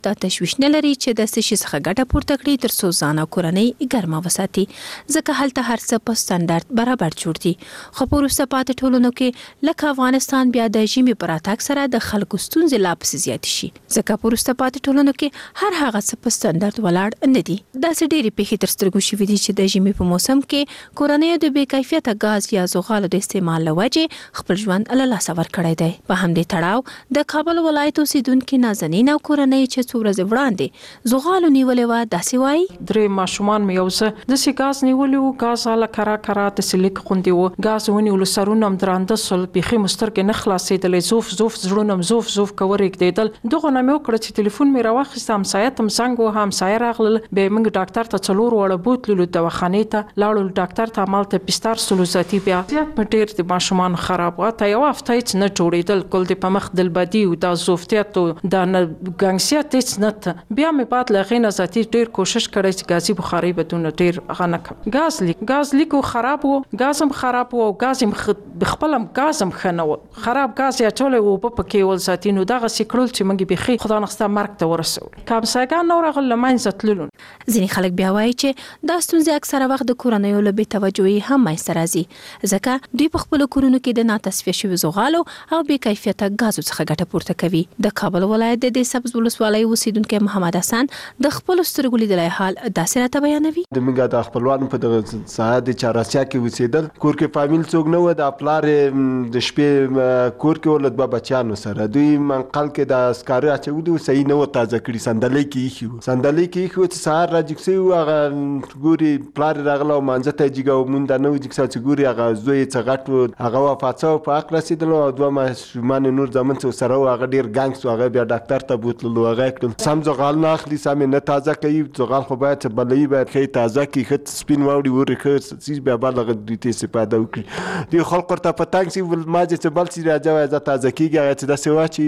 دا تشویش نه لري چې د څه شي څخه ګټه پورته کړي تر څو ځان او کورنۍ ګرمه وساتي ځکه هلته هر څه په سټنډرډ برابر جوړ دي خو په وروسته پاتې ټولنو کې لکه افغانستان بیا د ژمي په راتګ سره د خلکو ستونزې لا پسې زیاتې شي ځکه په وروسته پاتې ټولنو کې هر هغه څه په سټنډرډ ولاړ نه دي داسې ډېرې پیښې تر سترګو شوي دي چې د ژمي په موسم کې کورنیو د بې کیفیته غاز یا زغالو د استعمال له وجې خپل ژوند له لاسه ورکړی دی په همدې تړاو د کابل ولایت اوسیدونکي نازنین او کورنۍ چې څو ورځې وړاندې زغالو نیولې وه داسې وایي 3 ماشومان مې یو څه داسې غاز نیولی و غاز هله کرا داسې لیک غوندې و غاز ونیولو سرونه هم درانده سول بیخي مو سترګې نه خلاصېدلې زوف زړونه م زوف کور ورېږدېدل دغه نه مې وکړه چې تلیفون مې راواخیست همسایه ته م زنګ ووهه همسایه راغلل بیا یې موږ ډاکټر ته 4 واړه بوتللو دواخانې ته لاړو ډاکټر ته همالته بستر سلو ذاتي بیا زیات مې ډېر د ماشومان خراب و حتی یوه هفته هېڅ نه جوړېدل ګل د په مخ دلبدي و دا زوفتیت و دا ګنګسیت هېڅ نه ته بیا مې بعد له هغې نه ذاتي ډېر کوشش کړی چې ګازي بخارۍ به دونه ډېر هغه نه کړم ګاز لیک و خراب و ګاز هم خراب و او ګاز هم خپل هم ګاز هم ښه نه و خراب ګاز یې اچولی و اوبه پکې ول ذاتي نو دغسې کړل چې موږ یې بیخي خدا نخسته مرګ ته ورسول که همسایګان نه ورغلل له منځه تللو ځینې خلک بیا وایي چې دا ستونزې اکثره وخت د کورنیو له بې توجهۍ هم منځته راځي ځکه دوی په خپلو کورونو کې د ناتصفیه شوي زغالو او بې کیفیته ګازو څخه ګټه پورته کوي د کابل ولایت د دې سبز ولسوالۍ اوسیدونکی محمد حسن د خپلو سترګو لیدلی حال داسې راته بیانوي زموږ د خپلوانو په دغه ساحه د چهاراسیا کې اوسېدل کور کې فامیل څوک نه و د پلار د شپې کور کې ول دوه بچیانو سره دوی منقل کې د سکاره اچولي صحیح نه و تازه کړي صندلۍ کې ایښي و چې سهار راجګ شوي و هغه ګوري پلار یې راغله او مانځه ته یې جګه و مونږ دا نه و جګ شوی چې ګوري هغه زوی یې څه غټ و هغه وفات شوی په حق رسېدلو او 2 ماشومان یې نور زامن څه ورسره و هغه ډېر ګنګ شو هغه بیا ډاکټر ته بوتللو هغه یې کړل سم زغال نه اخلي سم یې نه تازه کوي زغال خو باید چې بلوي باید ښه تازه کړي ښه سپین واوړي ورې ښه څیز بیا بل هغه دوی ته استفاده وکړي دوی خلکو ورته په تنګ شي ما چې بل څیز راځه وایي زه تازه کېږي هغه چې داسې واچوي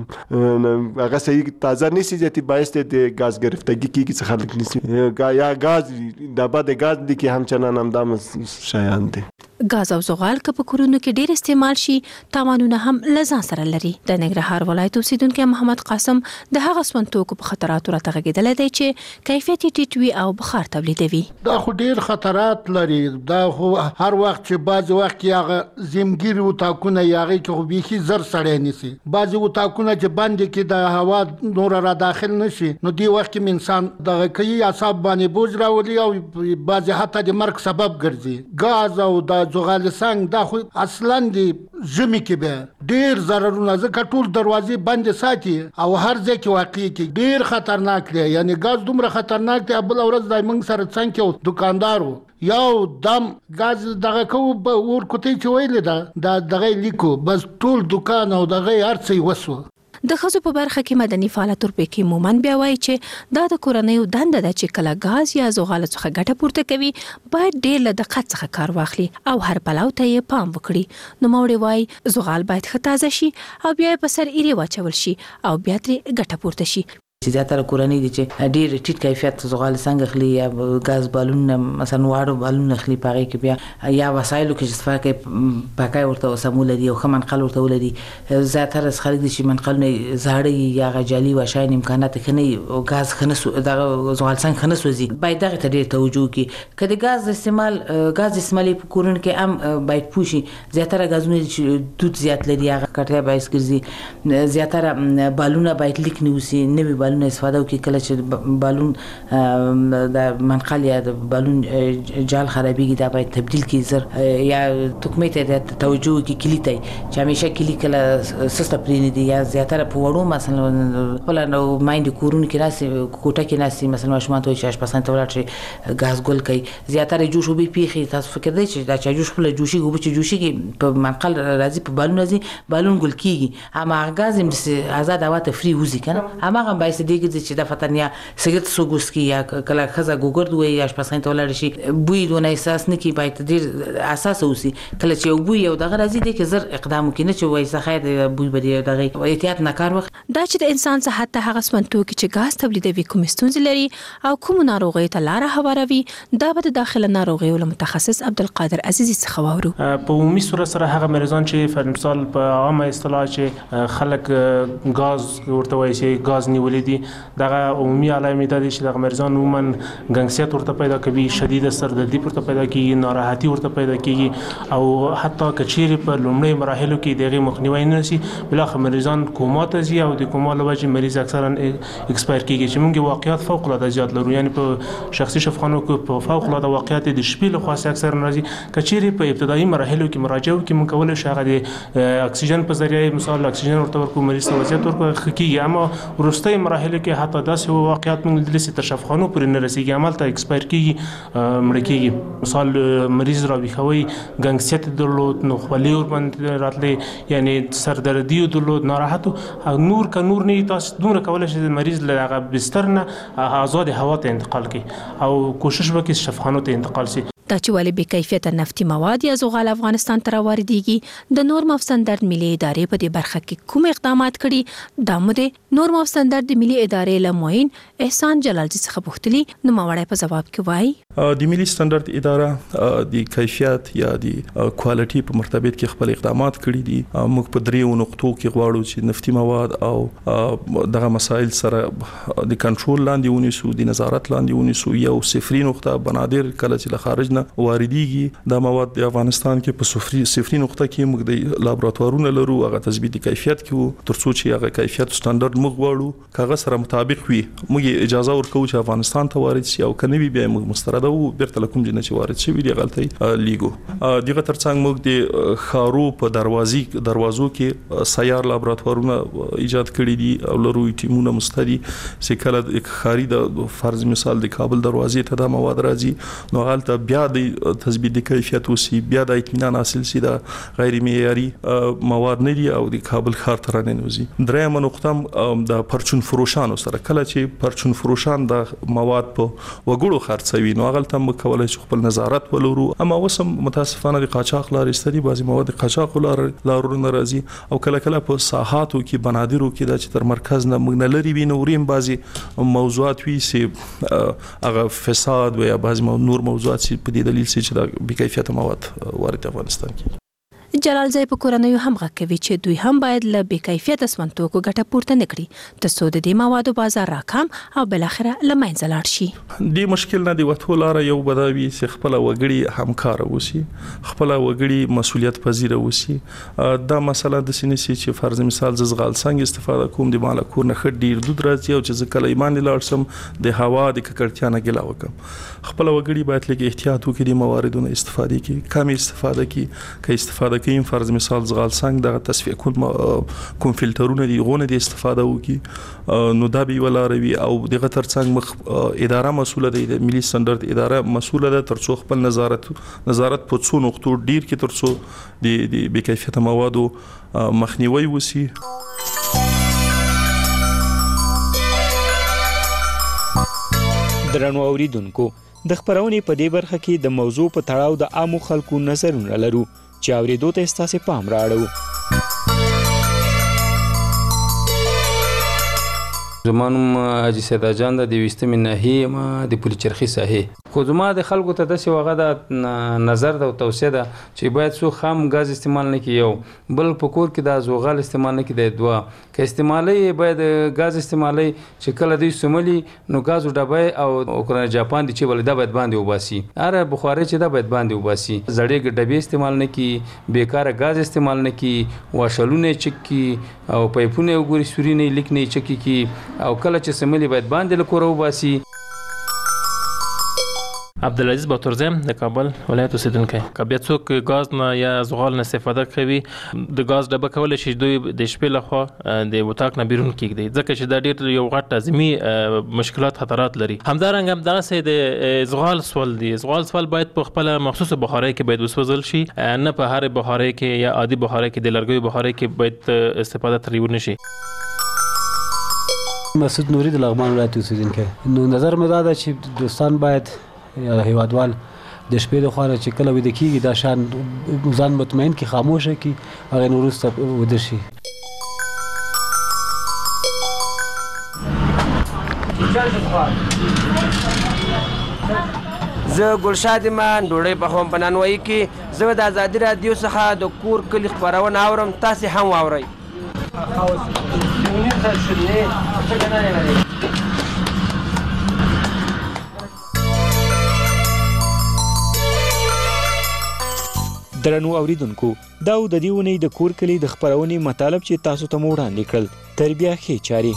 هغه صحیح تازه نیسي زیاتې باعث دی د ګاز گرفتګي کېږي څه خلک نیسي یا ګاز ډبه د ګاز دي کې همچنان همدا شیان دي ګاز او زغال که په کورونو کې ډېر استعمال شي تاوانونه هم له ځان سره لري د ننګرهار ولایت اوسیدونکی محمد قاسم د هغه سون توکو په خطراتو راته غږېدلی دی چې کیفیت یې ټیټ وي او بخار تولیدوي دا خو ډېر خطرات لري دا خو هر وخت چې بعضې وخت کې هغه زمګیر اتاقونه یې هغې کې خو بیخي زر سړی نیسي بعضې اتاقونه چې بندې کې د هوا نوره را داخل نه شي نو دې وخت کې انسان دغه کوي اعصاب باندې بوج راولي او بعضې حتی د مرګ سبب ګرځي ګاز او د زغال سنگ دا خو اصلا د ژمي کې به ډېر ضررونه ځکه ټول دروازې بندې ساتي او هر ځای کې واقع کې ډېر خطرناک دی یعنی ګاز دومره خطرناک دی بل ورځ د موږ سره څنګ کې دکاندارو یو دم ګاز دغه کوو اور کوتې چې ویلې دا دغه لیکو بس ټول دکان او دغه هر څه وسو د ښځو په برخه کې مدني فعاله تورپیکي مومن بیا وایي چې دا د کورنیو دنده ده چې کله ګاز یا زغالو څخه ګټه پورته کوي باید ډېر له دقت څخه کار واخلي او هر پلو ته یې پام وکړي نوموړې وایي زغال باید ښه تازه شي او بیا یې په سر ایرې واچول شي او بیا ترې ګټه پورته شي چې زیاتره کورنۍ دي چې ډېر ټیټ کیفیت زغال څنګه اخلي یا ګاز بالون مثلا واړه بالون اخلي په هغې کې بیا یا وسایلو کې چې استفاده کوي پاکای ورته سمول لري او ښه منقل ورته ولري زیاتره خلک دي چې منقلونه زاړه یا هغه جعلي واشیان امکانات ښه نه وي او ګاز ښه نه دغه زغال څنګه ښه نه سوځي باید دغې ته ډېر توجه وکړي که د ګاز استعمال په کورونو کې هم باید پوه شي زیاتره ګازونه چې دود زیات لري هغه کټیا باعث ګرځي زیاتره بالونه باید لیک نه اوسي نوي بالونه استفاده وکړي کله چې بالون د منقل یا د بالون جال خرابېږي دا باید تبدیل کړي زر یا تکمې ته د توجه وکړي کلي ته چې همیشه کلي کله سسته پرېنږدي یا زیاتره په وړو مثلا خپله میندې کورونو کې ناستې کوټه کې ناستې مثلا ماشومان ته وایي چې اشپزخانې ته ولاړ شي ګاز ګل کوي زیاتره جوش اوبه پېښې تاسو فکر دی چې دا چایجوش خپله جوشېږي اوبه چې جوشېږي په منقل راځي په بالون راځي بالون ګل کېږي هماغه ګاز هم ازاد هوا ته فري وځي که نه هماغه هم باعث دی ګرځي چې دا فتن یا سګرټ څوک وڅښي یا کله ښځه ګوګرد ووایي یا اشپزخانې ته ولاړه شي بوی دونه احساس نه کړي باید ډېر حساسه اوسي کله چې یو بوی یو دغه راځي دی کې زر اقدام وکړي نه چې وایي څه خیر دی بوی به دې دغې احتیاط نه کار واخلي دا چې د انسان صحت ته هغه سمن توکي چې ګاز تولیدوي کومې ستونزې لري او کومو ناروغیو ته لاره هواروي دا به د داخله ناروغیو له متخصص عبدالقادر عزیزي څخه واورو په عمومي صورت سره هغه مریضان چې پر مثال په عامه اصطلاح چې خلک ګاز ورته وایي چې ګاز نیولي دي دغه عمومي علامې دا دي چې دغه مریضان عموما ګنګسیت ورته پیدا کوي شدید سردردي ورته پیدا کیږي ناراحتي ورته پیدا کیږي او حتی کچېرې په لومړی مراحلو کې دغه مخنیوي نه شي بلاخره مریضان کوما ته ځي او د کوما له وجې مریض اکثرا ایکسپایر کیږي چې موږ واقعیت فوق العاده زیات لرو یعنی په شخصي شفاخانو کې په فوق العاده واقعیت د شپې له خوا اکثر راځي کچېرې په ابتدایي مراحلو کې مراجعه وکړي موږ کولای شو هغه د اکسیجن په ذریعه مثال اکسیجن ورته ورکو مریض ته وضعیت ورکو کیږي اما وروستۍ مراحلو کې حتی داسې واقعیت موږ لیدلي چې تر شفاخانو پورې نه رسیږي عمل ته ایکسپایر کیږي مړه کیږي مثال مریض راویښوي ګنګسیت درلود نو خولې ورباندې راتلې یعنی سردردي درلود ناراحت او نور که نور نه تاسو دومره کولای شئ د مریض له هغه بستر نه آزاد هوا ته انتقال کړي او کوشش وکړي شفاخانو ته انتقال شي دا چې ولې بې کیفیته نفتي مواد یا زغال افغانستان ته راواردېږي د نورم اف سټنډرډ ملي ادارې په دې برخه کې کوم اقدامات کړي دا مو د نورم اف سټنډرډ د ملي ادارې له معین احسان جلالزي څخه پوښتلي نو ماوړی په جواب کې وایي د ملي سټنډرډ اداره د کیفیت یا د کوالټي په مرتبط کې خپل اقدامات کړي دي موږ په دریو نقطو کې غواړو چې نفتي مواد او دغه مسایل سره د کنټرول لاندې ونیسو د نظارت لاندې ونیسو یو صفري نقطه بنادر کله چې له خارج واردېږي دا مواد د افغانستان کې په صفري نقطه کې موږ د لابراتوارونو لرو هغه تثبیت کیفیت کې ترڅو چې هغه کیفیت سټنډرډ موږ غواړو کاغذ سره مطابق وي موږ اجازه ورکوو چې افغانستان ته وارد شي او کنه بیا موږ مسترده وو بیرته لکم جنه چې وارد شي دی غلطي لیګو دغه ترڅنګ موږ د خارو په دروازو کې سیار لابراتوارونه ایجاد کړي دي او لرو ټیمونه مستدي چې کله خاري د فرض مثال د کابل دروازې ته د مواد راځي نو غلطه بیا د تثبیت د کیفیت وسی بیا د اطمینان حاصل شي دا غیر معیاري مواد نه دي او د کابل ښار ته راننوزي درېمه نقطه د پرچون فروشانو سره کله چې پرچون فروشان د مواد په وګړو خرڅوي نو غلطه مکولای شي خپل نظارت ولرو اما وسم متاسفانه د قاچاق لارې ستدي بعضی مواد قاچاق لارو ناراضي او کله په ساحاتو کې بنادرو کې د چې تر مرکز نه موږ نه لري وینوریم بعضی موضوعات وی سي هغه فساد و یا بعضی نور موضوعات په دې دلیل چې د بې کیفیته مواد وارد افغانستان کې جلالزی په کورنیو هم غږ کوي چې دوی هم باید له بې کیفیته سمنټوکو ګټه پورته نه کړي ترڅو د دې موادو بازار راکم او بلاخره له منځه لاړ شي دې مشکل نه دی وته لاره یو بداوي چې خپل وګړي همکار وسی خپل وګړي مسولیت پذیر وسی دا مسله د سینې چې فرض مثال زغال څنګه استفاده کوم د مال کور نه خډ ډیر دود راځي او چې کله ایمان لاړ سم د هوا د ککړتیا نه ګلا وکم خپل وګړي باید لږ احتیاط وکړي د مواردونو استفاده کې کم استفاده کې استفاده کوي فرض مثال زغال څنګه د تصفیه کوم فلټرونه دی غونه د استفاده وکړي نو دا به ولاروي او دغه ترڅنګ مخ اداره مسوله دی د ملي سټنډرډ اداره مسوله ده ترڅو خپل نظارت په څو نقطو ډیر کې ترڅو د بې کیفیته موادو مخنیوي وسی درنو اوریدونکو د خبرونې په دې برخه کې د موضوع په تړاو د عامو خلکو نظرونه لرو چې اوریدو ته ستاسو پام راړو زمانم حاجی سیدا جان د 20 ناحیه ما د پولیچرخي ساحه خو زما د خلکو ته د سیوغه د نظر د توصیه ده چې باید سو خام غاز استعمال نه کیو بل پکور کې د زوغال استعمال نه کی د دوا ک استعمالي باید غاز استعمالي چې کله د سوملي نو غاز ډبای او اوکران جاپان د چې ول د باید باندې وباسي اره بخاري چې د باید باندې وباسي زړې ډبې استعمال نه کی بیکاره غاز استعمال نه کی واشلونه چکی او پایپونه وګوري سوري نه لیک نه چکی کی او کله چې سملي باید باندې لکورو وباسي عبدالعزیز باتورزم د کابل ولایت اوسیدونکی کبه څوک غاز نه یا زغال نه استفاده کوي د غاز ډبه کول شي دوی د شپې لخوا د وټاک نه بیرون کیږي ځکه چې دا ډیر یو غټ لازمي مشکلات خطرات لري همدارنګ هم دغه سي د زغال سوال دی زغال سوال باید په خپل مخصوصه بخاري کې باید وسوځل شي نه په هر بخاري کې یا عادي بخاري کې د لرګي بخاري کې باید استفاده ترې ونشي مسعود نوري د لغمان ولایت اوسیدونکی نو نظر مې دا ده چې دوستان باید یا هیوادوال د شپې د خوانه چې کله ویده کیږي دا شان ځان مطمئن کی خاموشه کی هغه نورسته وده شي زه ګلشاد ایمان ډوډۍ پخوم په نانوایي کې زه د ازادي رادیو څخه د کور کلي خپرونه اورم تاسې هم واورئ درنو اوریدونکو دا د دې ونې د کور کلی د خپرونې مطالب چې تاسو ته مو وړاندې کړل تر بیا ښې چارې.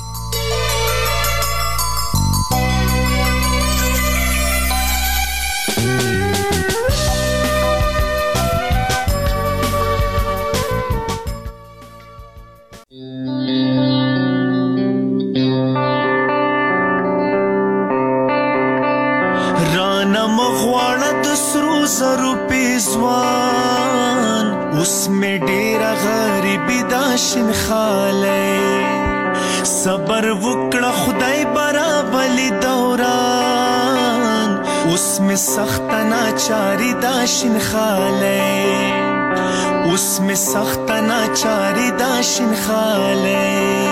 उसमें डेरा गरीबी दाशिन खाले सबर वुकड़ा खुदाई बराबली दौरान उसमें सख्त नाचारी दाशिन खाले उसमें सख्त नाचारी दाशिन खाले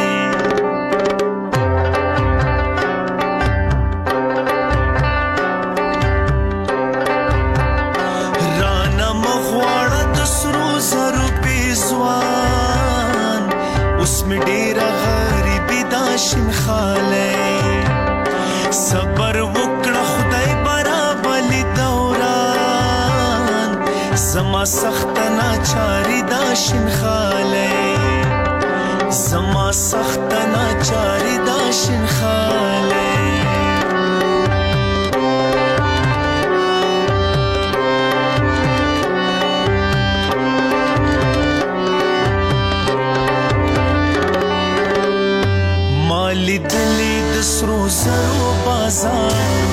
उसमें डेरा गरीबी दाशिन खाले सबर वुकड़ा खुदाई बराबली दौरान जमा सख्त नाचारी दाशिन खाले जमा सख्त नाचारी दाशिन खाले دلی د سرو زرو بازار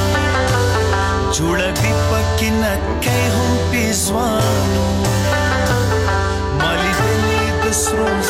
جوړه بي پکې نکای هم پیزوانو مالی دلی د سرو